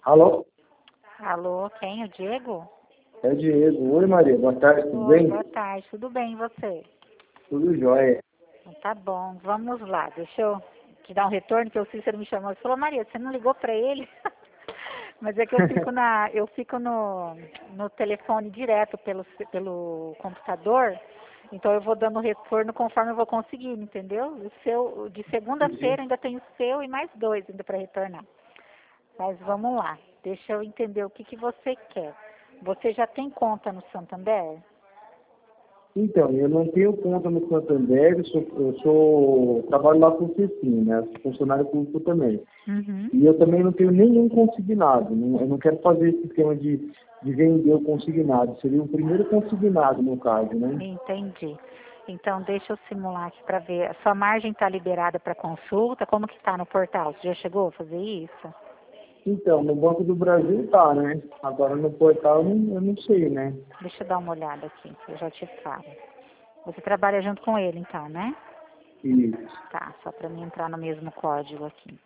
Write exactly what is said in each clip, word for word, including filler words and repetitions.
Alô? Alô, quem? O Diego? É o Diego. Oi, Maria. Boa tarde, tudo Oi, bem? boa tarde. Tudo bem, e você? Tudo jóia. Então, tá bom, vamos lá. Deixa eu te dar um retorno, que o Cícero me chamou. Ele falou, Maria, você não ligou para ele? Mas é que eu fico, na, eu fico no, no telefone direto pelo, pelo computador, então eu vou dando retorno conforme eu vou conseguindo, entendeu? O seu, de segunda-feira ainda tem o seu e mais dois ainda para retornar. Mas vamos lá, deixa eu entender o que, que você quer. Você já tem conta no Santander? Então, eu não tenho conta no Santander, eu sou, eu sou trabalho lá com o Cecim, né? Sou funcionário público também. Uhum. E eu também não tenho nenhum consignado. Não, eu não quero fazer esse esquema de, de vender o consignado. Seria o primeiro consignado, no caso, né? Entendi. Então, deixa eu simular aqui para ver. A sua margem está liberada para consulta? Como que está no portal? Você já chegou a fazer isso? Então, no Banco do Brasil tá, né? Agora no portal eu não, eu não sei, né? Deixa eu dar uma olhada aqui, que eu já te falo. Você trabalha junto com ele, então, né? Isso. Tá, só para mim entrar no mesmo código aqui.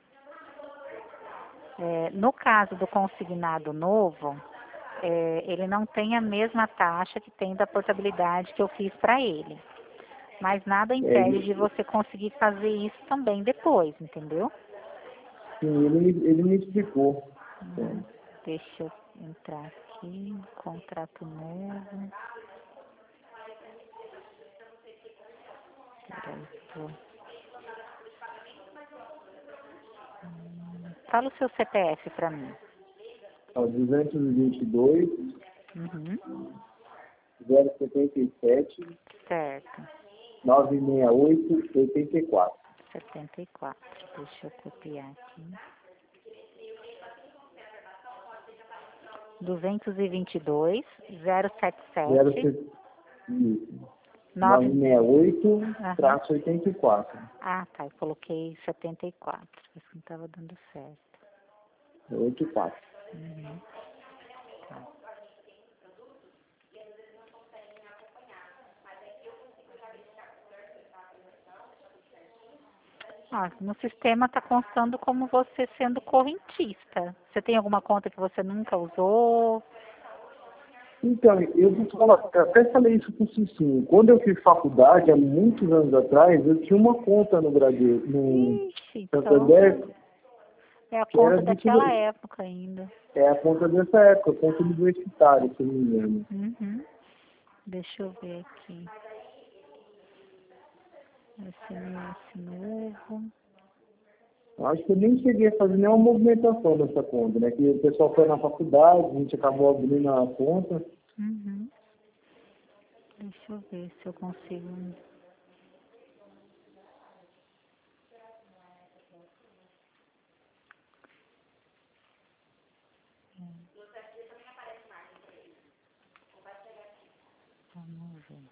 É, no caso do consignado novo, é, ele não tem a mesma taxa que tem da portabilidade que eu fiz para ele. Mas nada É, impede de ele, você conseguir fazer isso também depois, entendeu? sim, ele, me- ele me explicou. Uhum. Deixa eu entrar aqui, contrato novo. Peraí, tô... Fala o seu C P F para mim. Ó, duzentos e vinte e dois, Uhum. zero setenta e sete, Certo. novecentos e sessenta e oito, oitenta e quatro. setenta e quatro. Deixa eu copiar aqui. duzentos e vinte e dois, zero setenta e sete, nove... novecentos e sessenta e oito, Uhum. oitenta e quatro. Ah, tá. Eu coloquei setenta e quatro. Isso não estava dando certo. oitenta e quatro. Uhum. Tá. Ah, no sistema está constando como você sendo correntista. Você tem alguma conta que você nunca usou? Então, eu vou falar, eu até falei isso com o Cicinho. Quando eu fiz faculdade, há muitos anos atrás, eu tinha uma conta no Brasil, no Ixi, então Santander, é a que era conta de daquela tudo. época ainda. É a conta dessa época, conta universitária, se eu não me engano. Uhum. Deixa eu ver aqui. S M S novo. Eu acho que eu nem cheguei a fazer nenhuma movimentação nessa conta, né? Que o pessoal foi na faculdade, a gente acabou abrindo a conta. Uhum. Deixa eu ver se eu consigo. Vamos ver.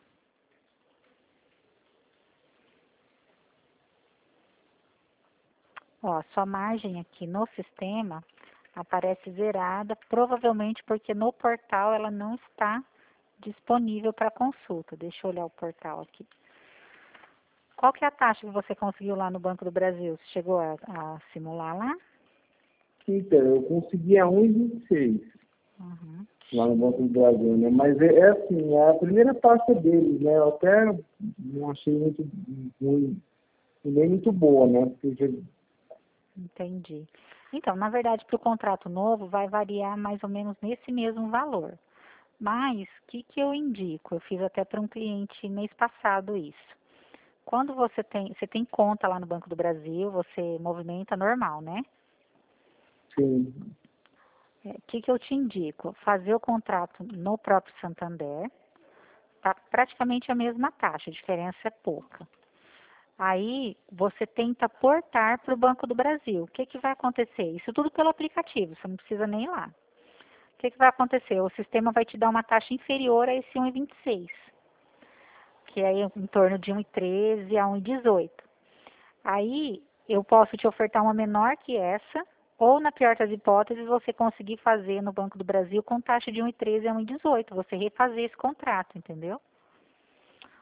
Ó, sua margem aqui no sistema aparece zerada, provavelmente porque no portal ela não está disponível para consulta. Deixa eu olhar o portal aqui. Qual que é a taxa que você conseguiu lá no Banco do Brasil? Você chegou a, a simular lá? Então, eu consegui a um vírgula vinte e seis Uhum. lá no Banco do Brasil, né? Mas é, é assim, é a primeira taxa deles, né? Eu até não achei muito ruim, e nem muito boa, né? Porque já, Entendi. Então, na verdade, para o contrato novo vai variar mais ou menos nesse mesmo valor. Mas, o que, que eu indico? Eu fiz até para um cliente mês passado isso. Quando você tem, você tem conta lá no Banco do Brasil, você movimenta normal, né? sim, É, O que, que eu te indico? Fazer o contrato no próprio Santander, tá praticamente a mesma taxa, a diferença é pouca. Aí você tenta portar para o Banco do Brasil. O que, que vai acontecer? Isso tudo pelo aplicativo, você não precisa nem ir lá. O que, que vai acontecer? O sistema vai te dar uma taxa inferior a esse um vírgula vinte e seis, que é em torno de um vírgula treze a um vírgula dezoito. Aí eu posso te ofertar uma menor que essa, ou na pior das hipóteses, você conseguir fazer no Banco do Brasil com taxa de um vírgula treze a um vírgula dezoito, você refazer esse contrato, entendeu?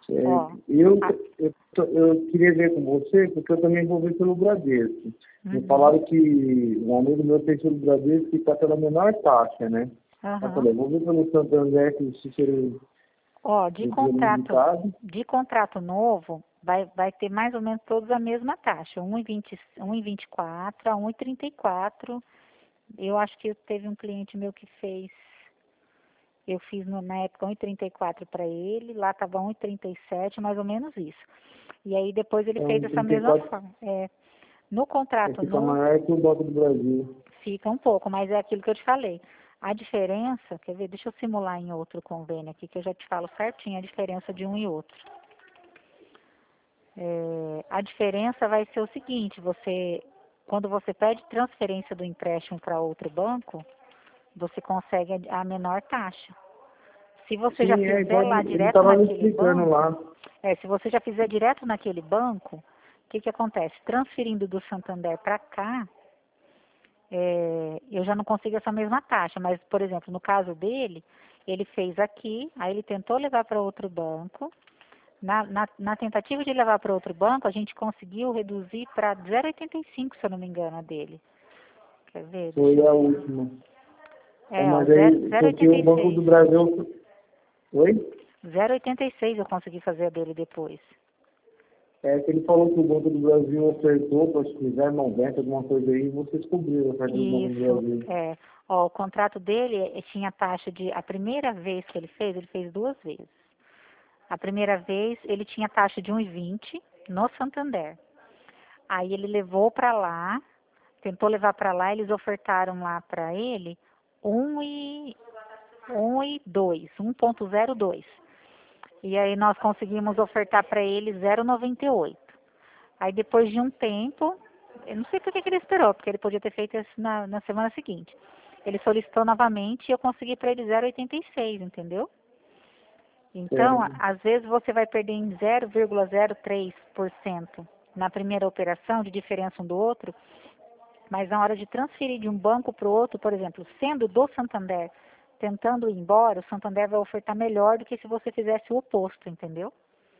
É, Ó, eu, a- eu, tô- eu queria ver com você, porque eu também vou ver pelo Bradesco. Me uhum, falaram que um amigo meu fez pelo Bradesco e está pela menor taxa, né? Eu aham. falei, vou ver pelo Santander, que se seria Ó, de o dinheiro contrato, indicado. de contrato novo, vai, vai ter mais ou menos todos a mesma taxa, um um vírgula vinte um e vinte e quatro a um e trinta e quatro. Eu acho que teve um cliente meu que fez, eu fiz no- na época um e trinta e quatro para ele, lá estava um e trinta e sete, mais ou menos isso. E aí depois ele fez Então, dessa mesma trinta e quatro forma. É, no vai contrato ficar novo, maior que o Banco do Brasil. fica um pouco, mas é aquilo que eu te falei. A diferença, quer ver, deixa eu simular em outro convênio aqui, que eu já te falo certinho a diferença de um e outro. É, a diferença vai ser o seguinte, você, quando você pede transferência do empréstimo para outro banco, você consegue a a menor taxa. Se você já Sim, é fizer igual lá ele direto estava me naquele explicando banco, lá. é, se você já fizer direto naquele banco, o que que acontece? Transferindo do Santander para cá, é, eu já não consigo essa mesma taxa, mas, por exemplo, no caso dele, ele fez aqui, aí ele tentou levar para outro banco. Na, na, na tentativa de levar para outro banco, a gente conseguiu reduzir para zero vírgula oitenta e cinco, se eu não me engano, a dele. Quer ver? Deixa Foi eu a ver. última. É, É, ó, mas zero- aí, porque o Banco 0,86. do Brasil. Oi? zero vírgula oitenta e seis eu consegui fazer a dele depois. É que ele falou que o Banco do Brasil ofertou, para se quiser noventa, alguma coisa aí, e vocês cobriram a oferta do Banco do Isso, Brasil. é. Ó, o contrato dele eh, tinha taxa de. A primeira vez que ele fez, ele fez duas vezes. A primeira vez ele tinha taxa de um e vinte no Santander. Aí ele levou para lá, tentou levar para lá, eles ofertaram lá para ele um e um e dois, um ponto zero dois. E aí nós conseguimos ofertar para ele zero vírgula noventa e oito. Aí depois de um tempo, eu não sei por que que ele esperou, porque ele podia ter feito isso na, na semana seguinte. Ele solicitou novamente e eu consegui para ele zero vírgula oitenta e seis, entendeu? Então, a- Certo. às vezes você vai perder em zero vírgula zero três por cento na primeira operação de diferença um do outro, mas na hora de transferir de um banco para o outro, por exemplo, sendo do Santander, tentando ir embora, o Santander vai ofertar melhor do que se você fizesse o oposto, entendeu?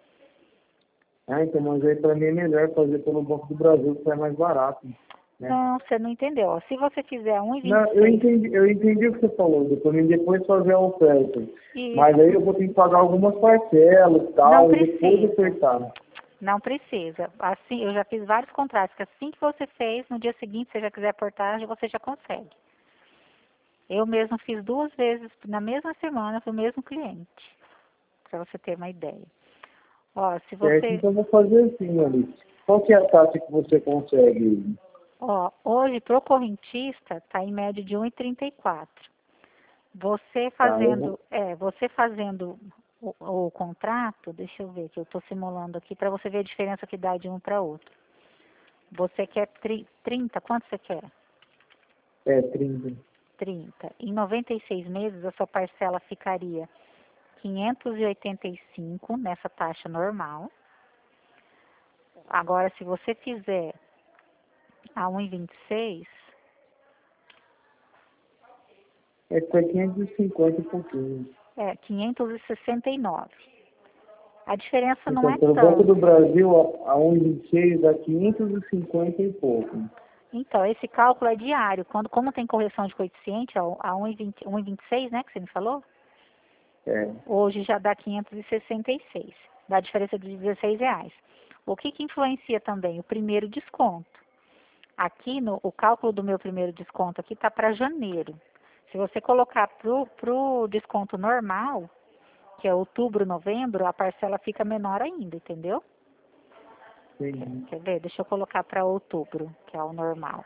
Ah, então, mas aí para mim é melhor fazer pelo Banco do Brasil, que é mais barato, né? Não, você não entendeu. Ó. Se você fizer Não, eu um vírgula vinte e seis, entendi, eu entendi o que você falou, depois mim depois fazer a oferta. Mas aí isso, eu vou ter que pagar algumas parcelas e não tal, e depois precisa. ofertar. Não precisa. Assim, eu já fiz vários contratos que assim que você fez, no dia seguinte, se você já quiser aportar, você já consegue. Eu mesmo fiz duas vezes na mesma semana para o mesmo cliente, para você ter uma ideia. Ó, se Certo? você, Então eu vou fazer assim, Alice. Qual que é a taxa que você consegue? ó, hoje pro correntista está em média de um e trinta e quatro. Você Tá, eu vou. fazendo, é, você fazendo o, o contrato, deixa eu ver que eu estou simulando aqui para você ver a diferença que dá de um para outro. Você quer tri- trinta, quanto você quer? É, trinta. Trinta. Em noventa e seis meses, a sua parcela ficaria quinhentos e oitenta e cinco nessa taxa normal. Agora, se você fizer a um e vinte e seis, É foi quinhentos e cinquenta e pouquinho. é quinhentos e sessenta e nove. A diferença não Então, é pelo Banco do tanto. Brasil, a, a um e vinte e seis dá quinhentos e cinquenta e pouco. Então, esse cálculo é diário. Quando, como tem correção de coeficiente, ó, a um e vinte, um e vinte e seis, né, que você me falou, É. hoje já dá quinhentos e sessenta e seis. Dá diferença de dezesseis reais. O que, que influencia também? O primeiro desconto. Aqui, no, o cálculo do meu primeiro desconto aqui está para janeiro. Se você colocar para o desconto normal, que é outubro, novembro, a parcela fica menor ainda, entendeu? Quer, Entendi. quer ver? Deixa eu colocar para outubro, que é o normal.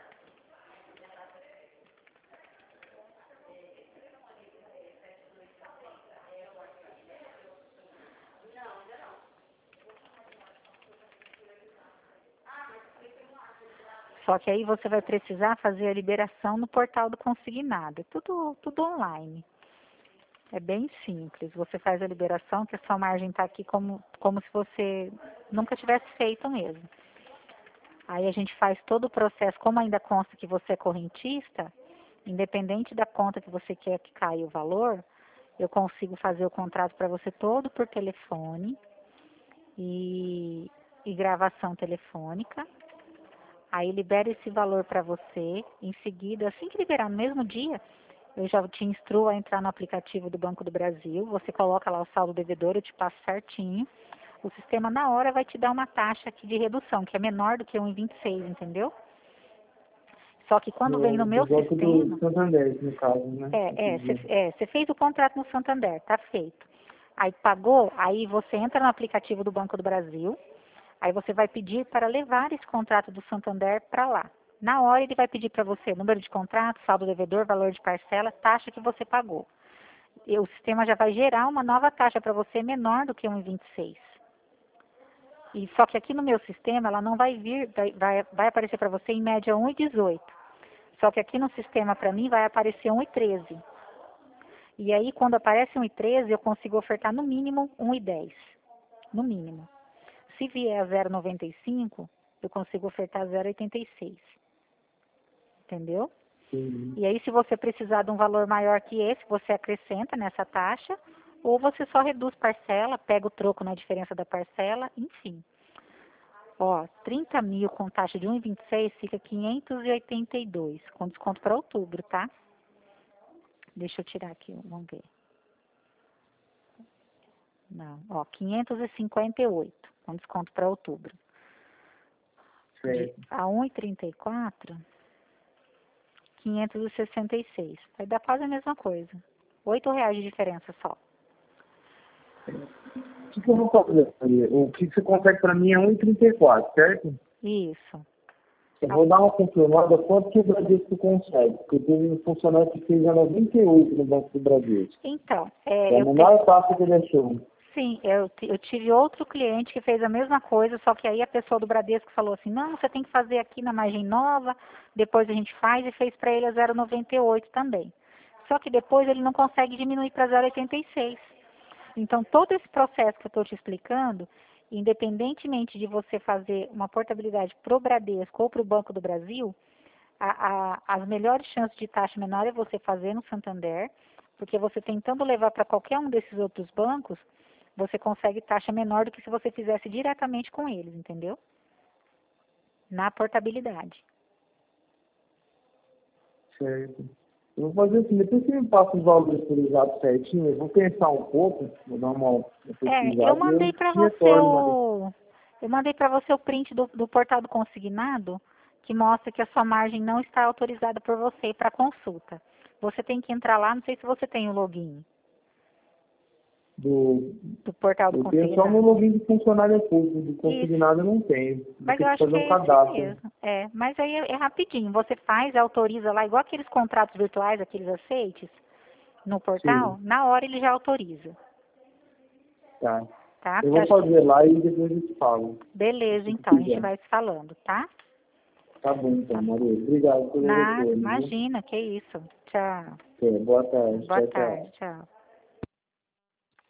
Só que aí você vai precisar fazer a liberação no portal do consignado. É tudo, tudo online. É bem simples. Você faz a liberação, que a sua margem está aqui como, como se você nunca tivesse feito mesmo. Aí a gente faz todo o processo, como ainda consta que você é correntista, independente da conta que você quer que caia o valor, eu consigo fazer o contrato para você todo por telefone. e, e gravação telefônica. Aí libera esse valor para você. Em seguida, assim que liberar, no mesmo dia, eu já te instruo a entrar no aplicativo do Banco do Brasil. Você coloca lá o saldo devedor, eu te passo certinho. O sistema na hora vai te dar uma taxa aqui de redução, que é menor do que um vírgula vinte e seis, entendeu? Só que quando vem no No, do meu Banco sistema... do Santander, no caso, né? É, é, você é, você fez o contrato no Santander, tá feito. Aí pagou, aí você entra no aplicativo do Banco do Brasil, aí você vai pedir para levar esse contrato do Santander para lá. Na hora ele vai pedir para você número de contrato, saldo devedor, valor de parcela, taxa que você pagou. E o sistema já vai gerar uma nova taxa para você menor do que um vírgula vinte e seis. E só que aqui no meu sistema ela não vai vir, vai, vai, vai aparecer para você em média um vírgula dezoito. Só que aqui no sistema para mim vai aparecer um vírgula treze. E aí quando aparece um vírgula treze eu consigo ofertar no mínimo um vírgula dez. No mínimo. Se vier a zero vírgula noventa e cinco, eu consigo ofertar zero vírgula oitenta e seis. Entendeu? Sim. E aí, se você precisar de um valor maior que esse, você acrescenta nessa taxa, ou você só reduz parcela, pega o troco na diferença da parcela, enfim. Ó, trinta mil com taxa de um vírgula vinte e seis fica quinhentos e oitenta e dois, com desconto para outubro, tá? Deixa eu tirar aqui, vamos ver. Não, ó, quinhentos e cinquenta e oito, com desconto para outubro. De, a um vírgula trinta e quatro, quinhentos e sessenta e seis. Vai dar quase a mesma coisa. oito reais de diferença só. O que, que eu vou fazer? O que você consegue para mim é um vírgula trinta e quatro, certo? Isso. Eu vou dar uma confirmada quanto que o Bradesco consegue, porque teve um funcionário que fez a noventa e oito no Banco do Bradesco. Então, é, É a eu menor te... taxa que ele achou. Sim, eu, eu tive outro cliente que fez a mesma coisa, só que aí a pessoa do Bradesco falou assim, não, você tem que fazer aqui na margem nova, depois a gente faz, e fez para ele a zero vírgula noventa e oito também. Só que depois ele não consegue diminuir para zero vírgula oitenta e seis. Então, todo esse processo que eu estou te explicando, independentemente de você fazer uma portabilidade para o Bradesco ou para o Banco do Brasil, a, a, as melhores chances de taxa menor é você fazer no Santander, porque você tentando levar para qualquer um desses outros bancos, você consegue taxa menor do que se você fizesse diretamente com eles, entendeu? Na portabilidade. Certo. Eu vou fazer assim, depois você me passa os valores autorizados certinho, eu vou pensar um pouco, vou dar uma, uma É, pesquisada eu e mandei eu para te você retorno, Maria. o eu mandei para você o print do, do portal do consignado, que mostra que a sua margem não está autorizada por você para consulta. Você tem que entrar lá, não sei se você tem o login Do, do portal do eu tenho só consignado. meu login de funcionário público, de Isso. consignado eu não tenho. Vou Mas ter eu que acho fazer que um é esse cadastro. mesmo. É, mas aí é, é rapidinho. Você faz, autoriza lá, igual aqueles contratos virtuais, aqueles aceites no portal, Sim, na hora ele já autoriza, tá. tá? Eu Porque vou acho que... fazer lá e depois eu te falo. Beleza, Se então, a gente quiser. vai se falando, tá? Tá bom, Tá então, bom. Maria. Obrigado pelo Nada, retorno, viu? imagina, que isso. Tchau. É, boa tarde. Boa Tchau, tarde, tchau. tchau.